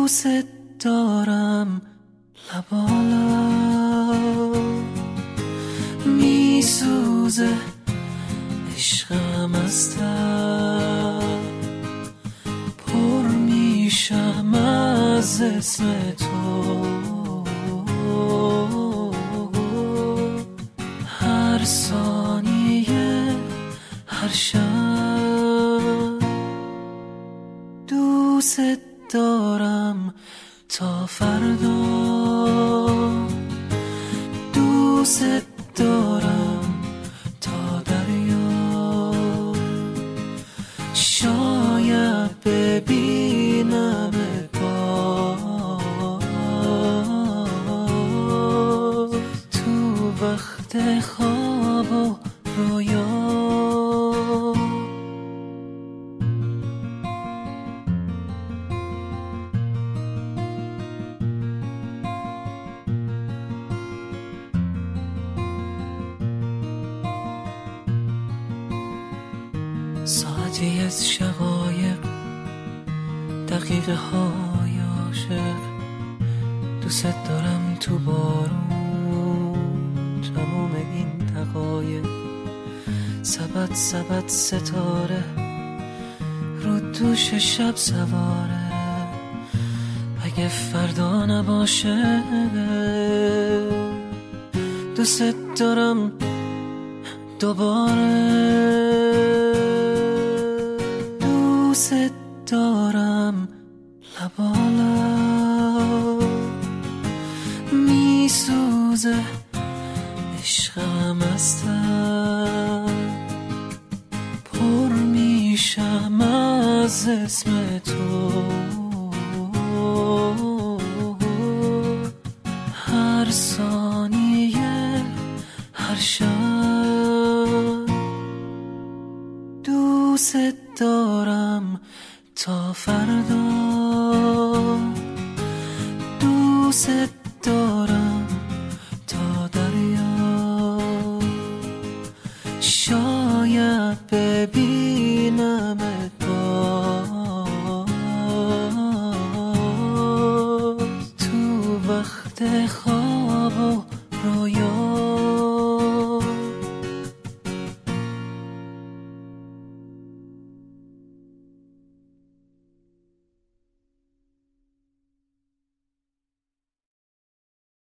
دوست دارم لبالا میسوزه عشقم از تب پر میشم از اسم تو هر ثانیه هر شب دوست دارم تا فردا دوست دارم تا دریا شاید ببینم باز تو وقت خواب و رویا ساعتی از شقایق دقیقه های عاشق دوست دارم تو بارون تموم این دقایق سبد سبد ستاره رو دوش شب سواره اگه فردا نباشه دوست دارم دوباره دوست دارم لبالا میسوزه عشقم از تب پر میشم از اسم تو هر ثانیه هر شب دوست دارم تا فردا دوست دارم تا دریا